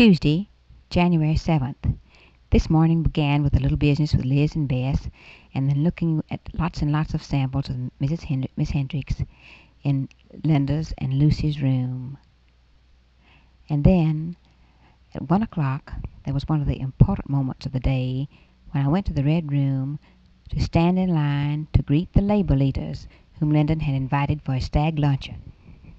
Tuesday, January 7th. This morning began with a little business with Liz and Bess, and then looking at lots and lots of samples of Miss Hendricks in Linda's and Lucy's room. And then, at 1 o'clock, there was one of the important moments of the day when I went to the Red Room to stand in line to greet the labor leaders whom Lyndon had invited for a stag luncheon.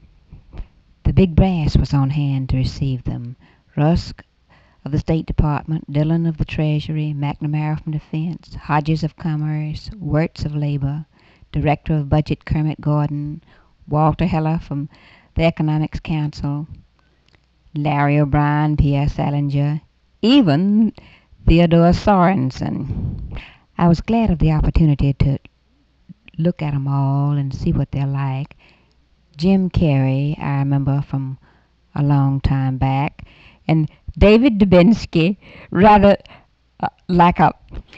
The big brass was on hand to receive them. Rusk of the State Department, Dillon of the Treasury, McNamara from Defense, Hodges of Commerce, Wirtz of Labor, Director of Budget Kermit Gordon, Walter Heller from the Economics Council, Larry O'Brien, Pierre Salinger, even Theodore Sorensen. I was glad of the opportunity to look at 'em all and see what they're like. Jim Carey, I remember from a long time back, and David Dubinsky, rather like a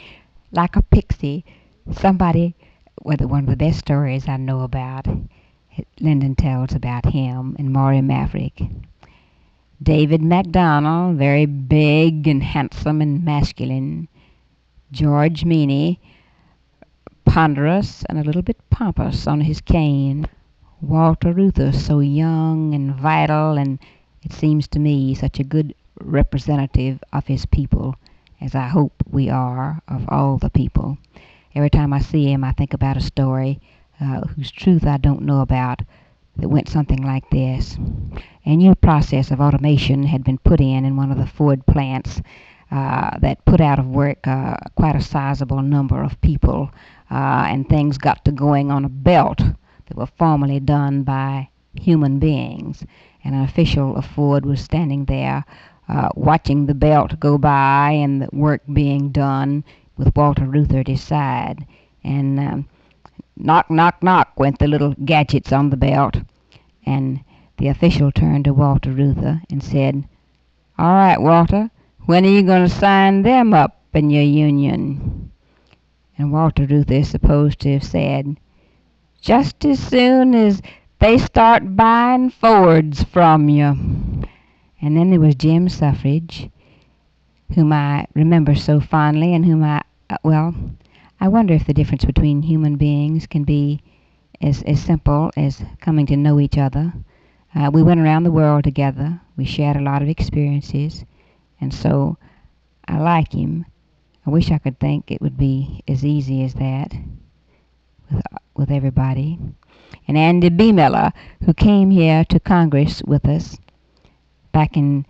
pixie, somebody with one of the best stories I know about. Lyndon tells about him, and Maury Maverick. David MacDonald, very big and handsome and masculine. George Meany, ponderous and a little bit pompous on his cane. Walter Reuther, so young and vital, and it seems to me such a good representative of his people, as I hope we are of all the people. Every time I see him, I think about a story whose truth I don't know about, that went something like this. A new process of automation had been put in one of the Ford plants that put out of work quite a sizable number of people, and things got to going on a belt that were formerly done by human beings. And an official of Ford was standing there watching the belt go by and the work being done with Walter Reuther at his side. And knock, knock, knock went the little gadgets on the belt. And the official turned to Walter Reuther and said, "All right, Walter, when are you going to sign them up in your union?" And Walter Reuther is supposed to have said, "Just as soon as they start buying Fords from you." And then there was Jim Suffrage, whom I remember so fondly, and whom I wonder if the difference between human beings can be as simple as coming to know each other. We went around the world together. We shared a lot of experiences, and so I like him. I wish I could think it would be as easy as that with everybody. And Andy B. Miller, who came here to Congress with us back in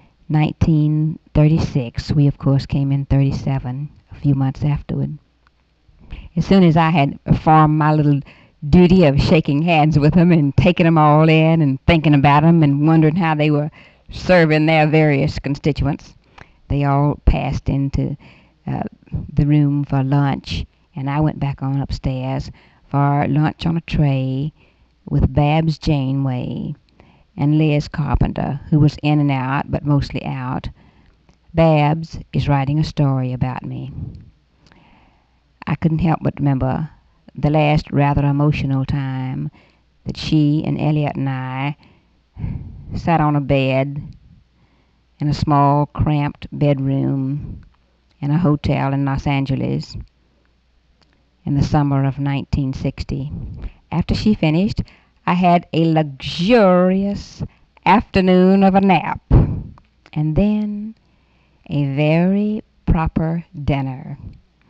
1936. We, of course, came in 37, a few months afterward. As soon as I had performed my little duty of shaking hands with them and taking them all in and thinking about them and wondering how they were serving their various constituents, they all passed into the room for lunch, and I went back on upstairs for lunch on a tray with Babs Janeway and Liz Carpenter, who was in and out, but mostly out. Babs is writing a story about me. I couldn't help but remember the last rather emotional time that she and Elliot and I sat on a bed in a small, cramped bedroom in a hotel in Los Angeles in the summer of 1960. After she finished, I had a luxurious afternoon of a nap, and then a very proper dinner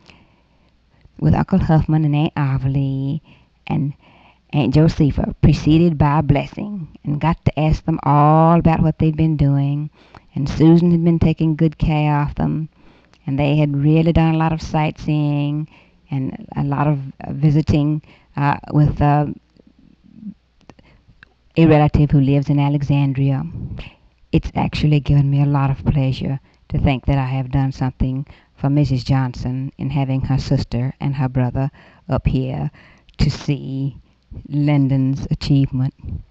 with Uncle Huffman and Aunt Arvely and Aunt Josepha, preceded by a blessing, and got to ask them all about what they'd been doing. And Susan had been taking good care of them, and they had really done a lot of sightseeing and a lot of visiting with a relative who lives in Alexandria. It's actually given me a lot of pleasure to think that I have done something for Mrs. Johnson in having her sister and her brother up here to see Lyndon's achievement.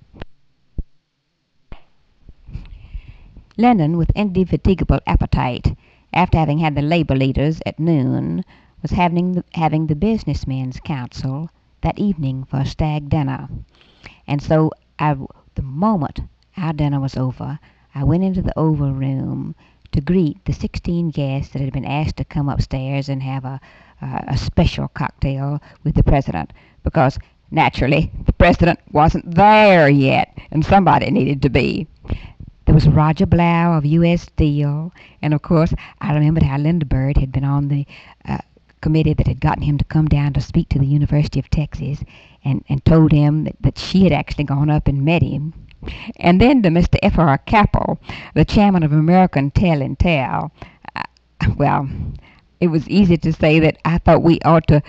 Lyndon, with indefatigable appetite, after having had the labor leaders at noon, was having the businessmen's council that evening for a stag dinner. And so the moment our dinner was over, I went into the Oval Room to greet the 16 guests that had been asked to come upstairs and have a special cocktail with the president, because naturally the president wasn't there yet and somebody needed to be. There was Roger Blau of U.S. Steel, and of course I remembered how Linda Bird had been on the committee that had gotten him to come down to speak to the University of Texas, and told him that she had actually gone up and met him. And then to Mr. F.R. Capel, the chairman of American Tell and Tell. Well, it was easy to say that I thought we ought to,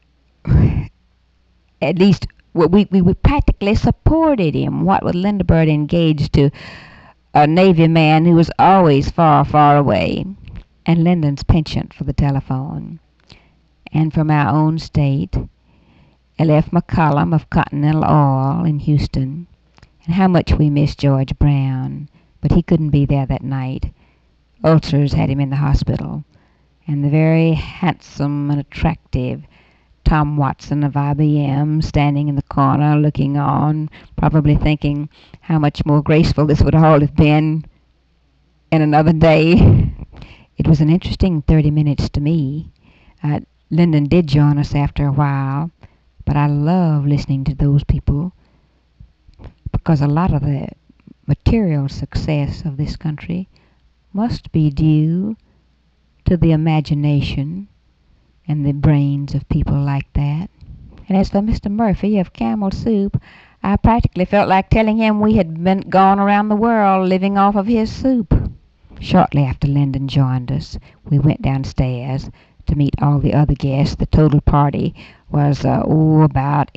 at least, we practically supported him. What with Linda Bird engaged to a Navy man who was always far, far away, and Lyndon's penchant for the telephone. And from our own state, L.F. McCollum of Continental Oil in Houston, and how much we miss George Brown, but he couldn't be there that night. Ulcers had him in the hospital, and the very handsome and attractive Tom Watson of IBM standing in the corner looking on, probably thinking how much more graceful this would all have been in another day. It was an interesting 30 minutes to me. Lyndon did join us after a while, but I love listening to those people, because a lot of the material success of this country must be due to the imagination and the brains of people like that. And as for Mr. Murphy of Camel Soup, I practically felt like telling him we had been gone around the world living off of his soup. Shortly after Lyndon joined us, we went downstairs to meet all the other guests. The total party was about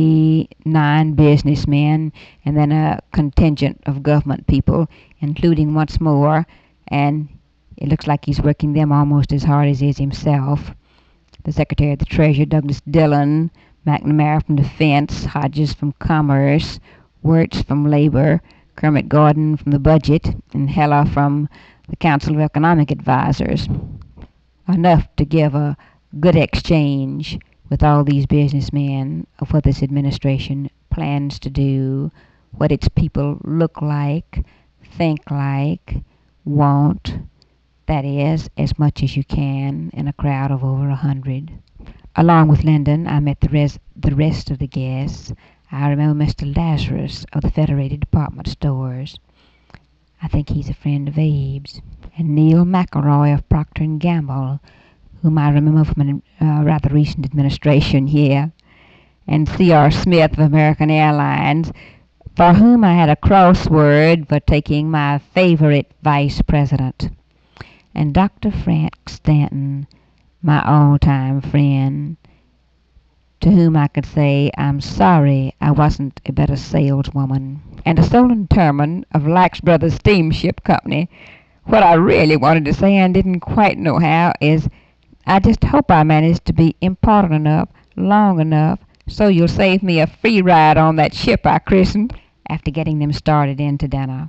89 businessmen, and then a contingent of government people, including once more, and it looks like he's working them almost as hard as he is himself, the Secretary of the Treasury, Douglas Dillon, McNamara from Defense, Hodges from Commerce, Wirtz from Labor, Kermit Gordon from the Budget, and Heller from the Council of Economic Advisors. Enough to give a good exchange with all these businessmen of what this administration plans to do, what its people look like, think like, want. That is, as much as you can in a crowd of over 100. Along with Lyndon, I met the rest of the guests. I remember Mr. Lazarus of the Federated Department Stores. I think he's a friend of Abe's. And Neil McElroy of Procter & Gamble, whom I remember from a rather recent administration here. And C.R. Smith of American Airlines, for whom I had a crossword for taking my favorite vice president. And Dr. Frank Stanton, my all-time friend, to whom I could say, I'm sorry I wasn't a better saleswoman. And a Solon Terman of Lax Brothers Steamship Company. What I really wanted to say and didn't quite know how is, I just hope I managed to be important enough, long enough, so you'll save me a free ride on that ship I christened. After getting them started into dinner,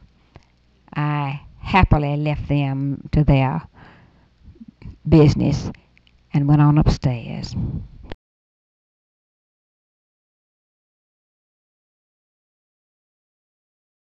I happily left them to their business and went on upstairs.